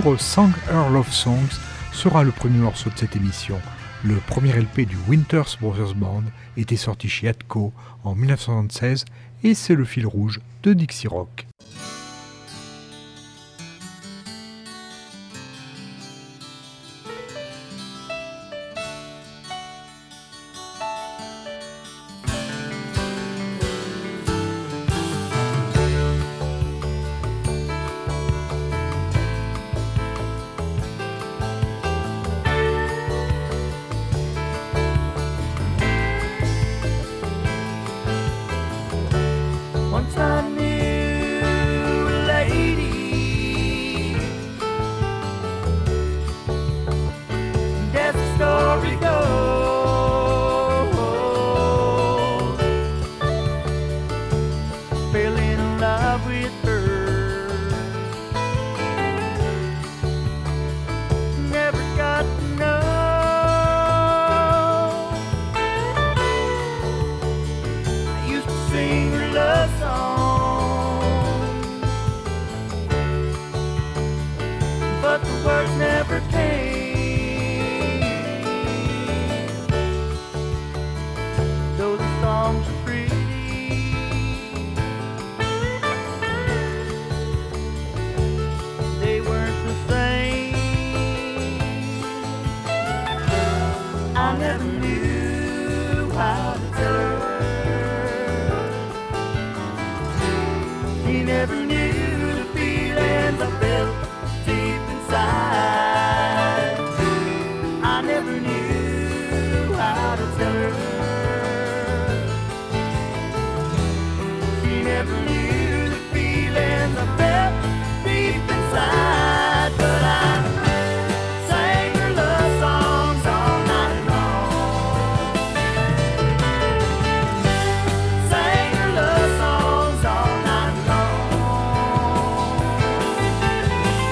retour, Sang Her Love Songs sera le premier morceau de cette émission. Le premier LP du Winters Brothers Band était sorti chez Atco en 1976 et c'est le fil rouge de Dixie Rock. Once I knew a lady, and as the story goes, fell in love with her. Never got to know I used to sing her love song, but the words never came. Though the songs are pretty, they weren't the same. I never knew how to tell her. She never knew the feelings I felt deep inside. I never knew how to tell her. She never knew the feelings I felt deep inside. But I sang her love songs all night long. Sang her love songs all night long.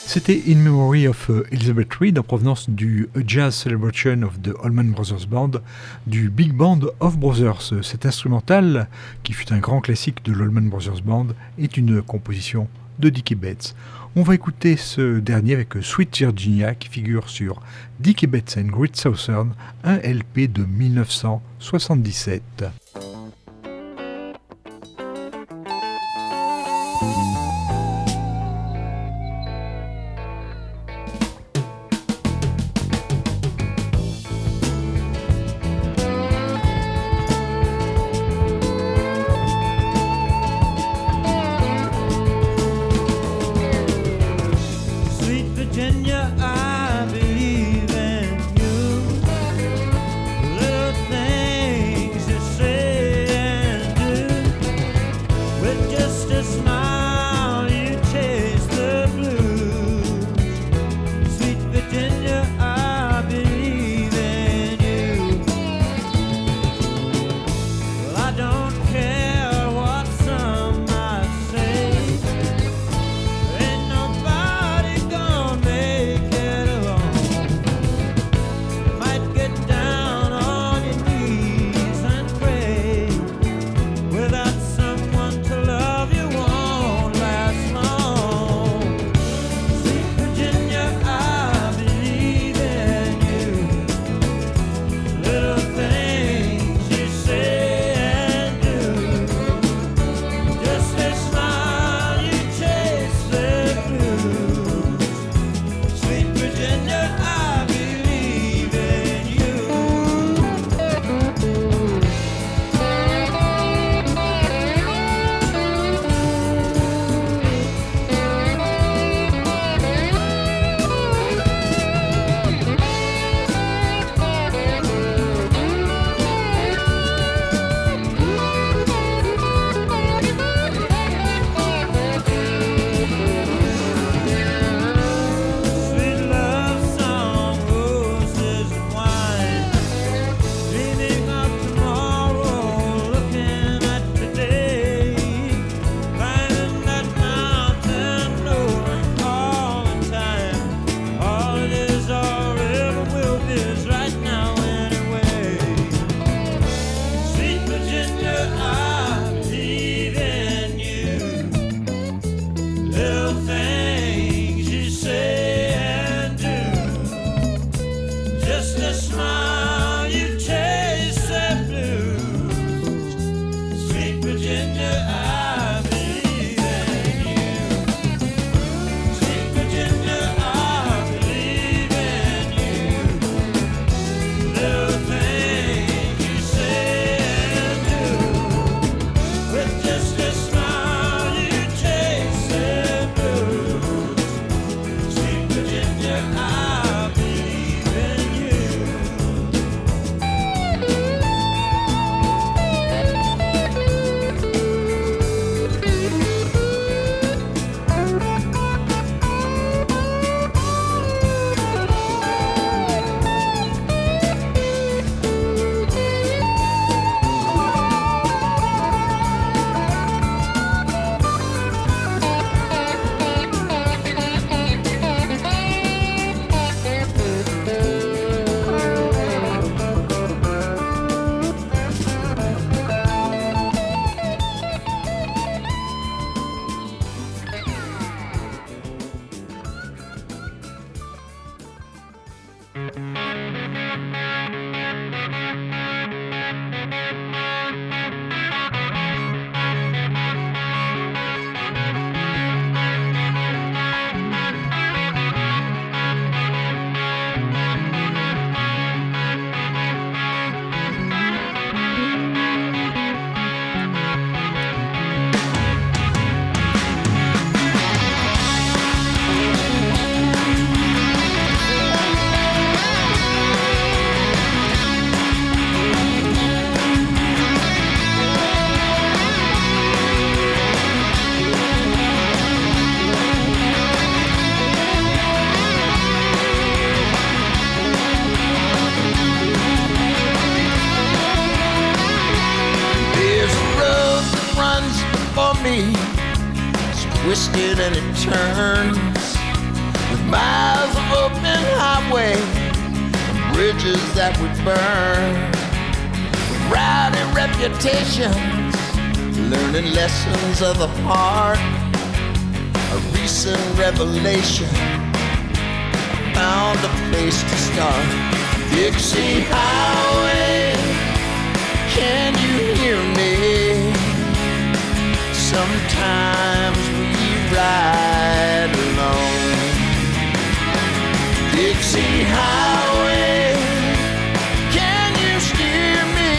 C'était In Memory of Elizabeth Reed en provenance du A Jazz Celebration of the Allman Brothers Band du Big Band of Brothers. Cet instrumental, qui fut un grand classique de l'Allman Brothers Band, est une composition de Dickie Betts. On va écouter ce dernier avec Sweet Virginia qui figure sur Dickie Betts and Great Southern, un LP de 1977. twisted and it turns. bridges that would burn, with rowdy reputations, learning lessons of the heart. A recent revelation, found a place to start. Dixie Highway, can you hear me? Sometimes we ride alone. Dixie Highway, can you steer me?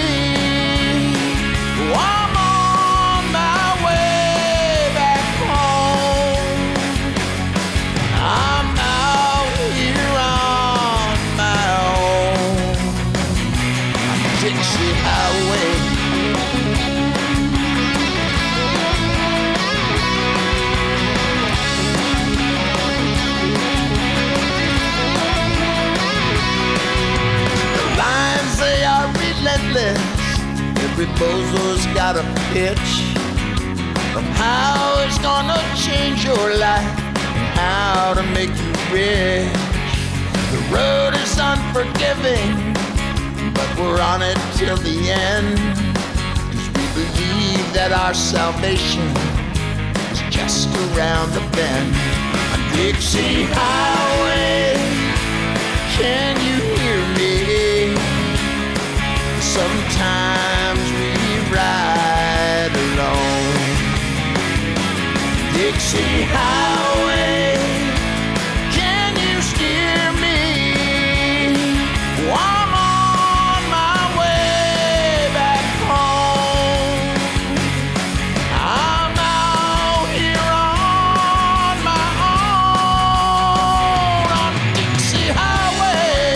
Oh, I'm on my way back home. I'm out here on my own. Dixie Highway. Every bozo's got a pitch of how it's gonna change your life and how to make you rich. The road is unforgiving, but we're on it till the end, 'cause we believe that our salvation is just around the bend. On Dixie Highway, can you hear me? Sometimes we ride alone. Dixie Highway, can you steer me? Oh, I'm on my way back home. I'm out here on my own on Dixie Highway.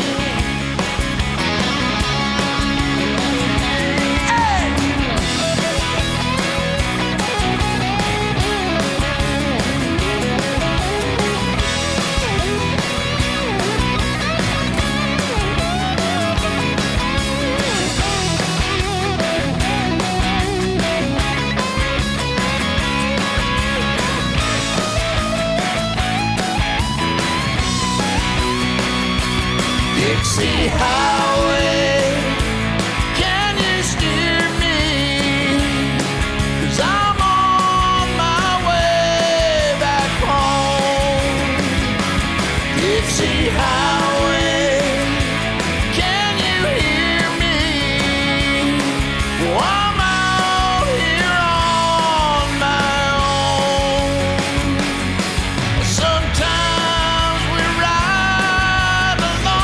Dixie Highway, can you steer me? 'Cause I'm on my way back home. Dixie Highway, can you hear me? Oh, I'm out here on my own. Sometimes we ride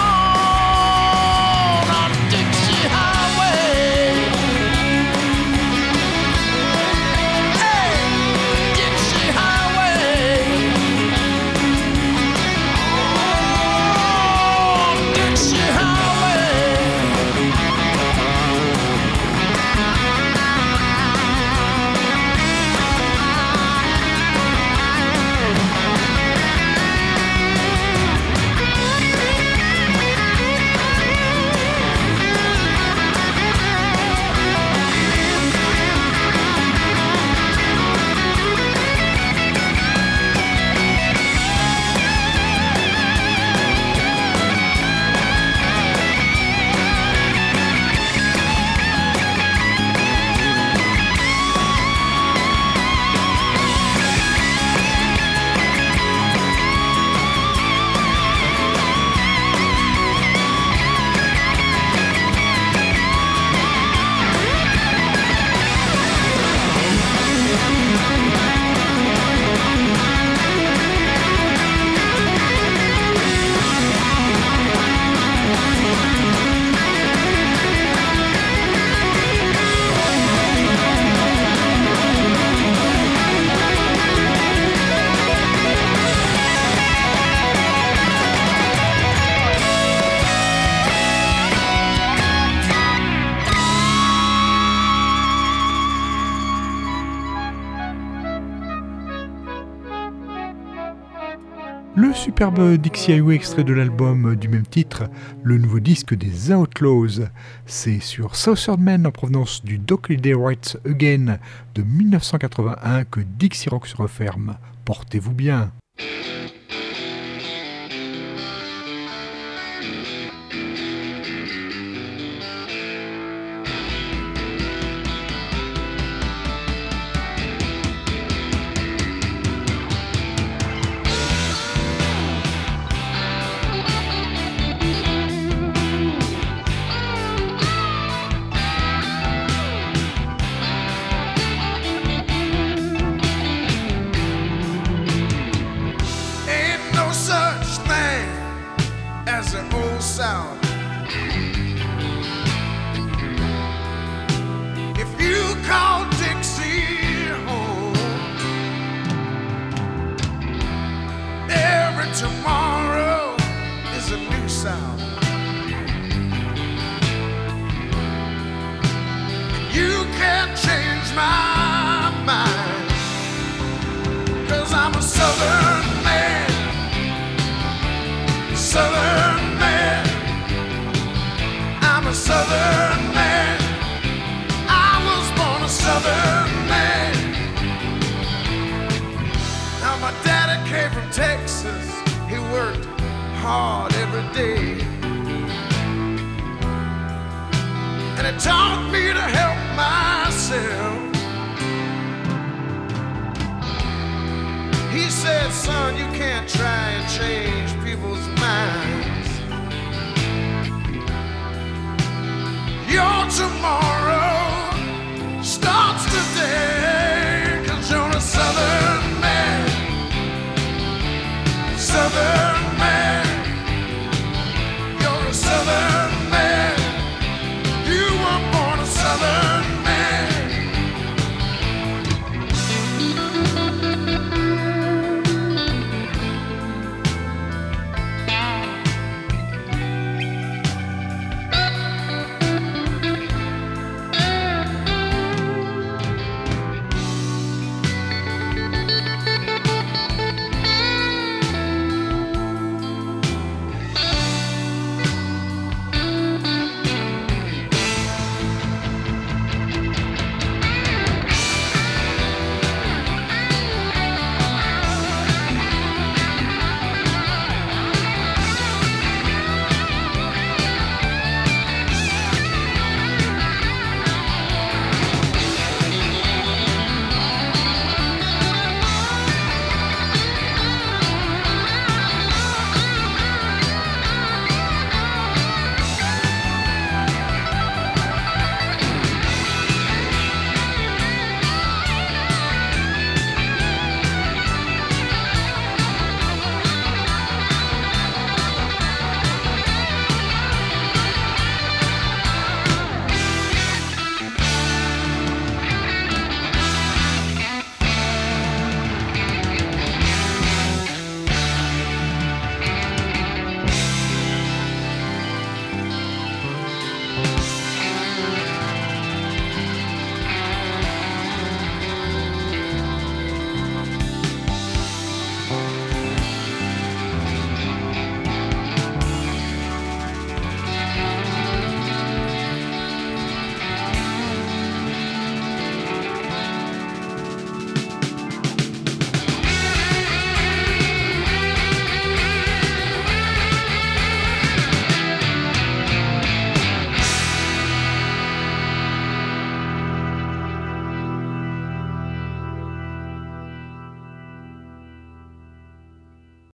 alone on Dixie Highway. Hey, Dixie Highway. Oh, Dixie Highway. Le superbe Dixie Highway, extrait de l'album du même titre, le nouveau disque des Outlaws. C'est sur Southern Men en provenance du Doc Holliday Writes Again de 1981 que Dixie Rock se referme. Portez-vous bien. South. If you call Dixie home, every tomorrow is a new sound. You can't change my mind, 'cause I'm a Southern man, Southern man. I'm a Southern man. I was born a Southern man. Now my daddy came from Texas. He worked hard every day, and it taught me to help myself. He said, son, you can't try and change people's minds. Your tomorrow starts today, 'cause you're a Southern man, Southern